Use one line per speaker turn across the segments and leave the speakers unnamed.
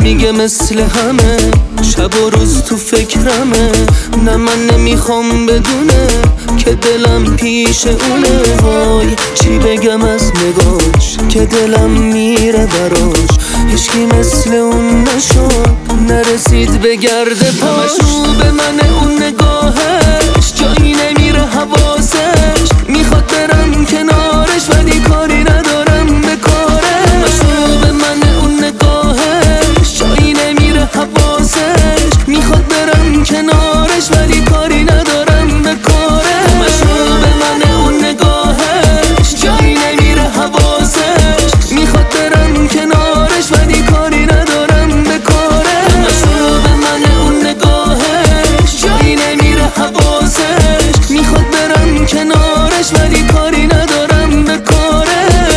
میگه مثل همه شب و روز تو فکرمه. نه من نمیخوام بدونه که دلم پیش اونه. وای چی بگم از نگاش که دلم میره براش. هیچکی مثل اون نشد نرسید به گرد پاش. رو به من اون نگاهش جایی نمیره حواسش. میخواد برم کنارش ولی کاری ندارم به کارش. رو به من اون نگاهش جایی نمیره حواسش. میخواد برم کنارش ولی کاری ندارم به کارش. رو به من اون نگاهش جایی نمیره حواسش. میخواد برم کنارش ولی کاری ندارم به کارش. رو به من اون نگاهش جایی نمیره حواسش. میخواد برم کنارش ولی کاری ندارم به کارش.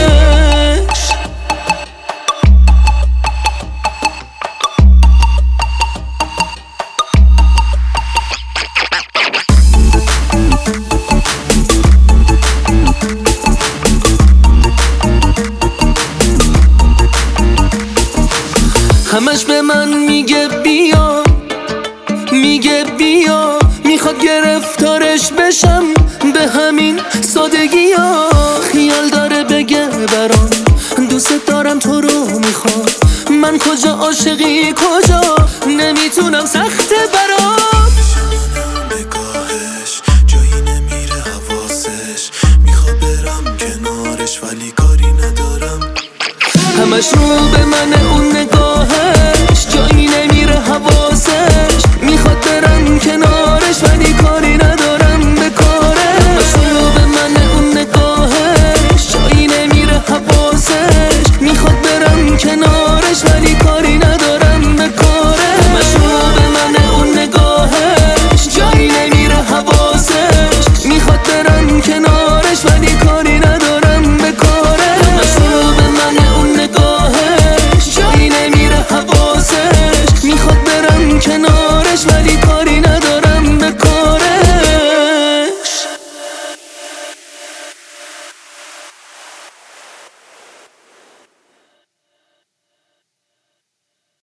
همش به من میگه بیا، میگه بیا. میخواد گرفتارش بشم به همین سادگی ها. خیال داره بگه برام دوست دارم تو رو میخوام. من کجا عاشقی کجا نمیتونم سخته برام.
نگاهش جایی نمیره حواسش. میخواد برم کنارش ولی کاری ندارم.
همش رو به من اون نگاهش جایی نمیره حواسش. میخواد برم کنارش ولی